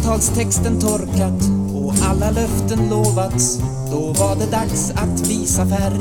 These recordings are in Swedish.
avtalstexten torkat och alla löften lovats, då var det dags att visa färg.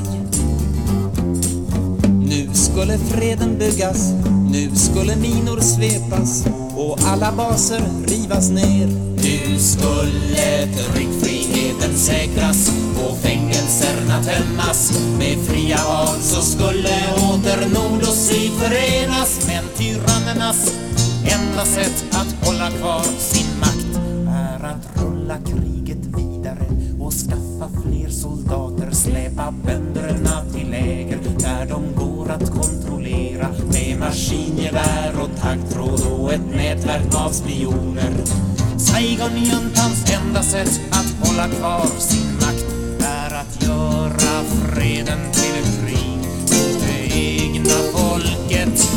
Nu skulle freden byggas, nu skulle minor svepas och alla baser rivas ner. Nu skulle tryckfriheten säkras och fängelserna tömmas. Med fria val så skulle åter nord och syd förenas. Men tyrannernas enda sätt att hålla kvar sin makt är att rulla kriget vidare och skaffa fler soldater. Släpa bönderna till läger där de går att kontrollera med maskingevär och taggtråd och ett nätverk av spioner. Saigon-juntans enda sätt att hålla kvar sin makt är att göra freden till ett krig mot det egna folket.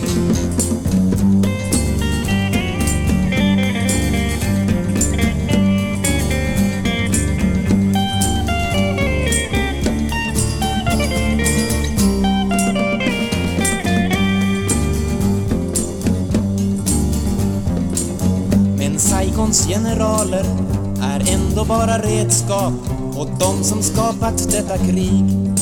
Saigons generaler är ändå bara redskap åt de som skapat detta krig.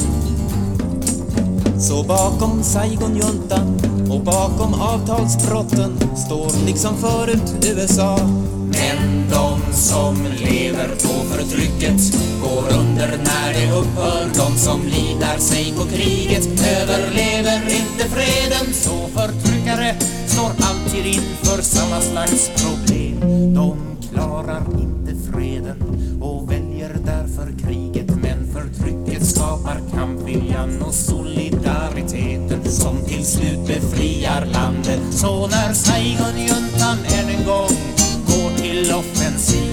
Så bakom Saigon-juntan och bakom avtalsbrotten står liksom förut USA. Men de som lever på förtrycket går under när det upphör. De som lidar sig på kriget överlever inte freden. Så förtryckare står alltid inför samma slags problem. De klarar inte freden och väljer därför kriget. Men förtrycket skapar kampviljan och solidariteten som till slut befriar landet. Så när Saigon-juntan än en gång går till offensiv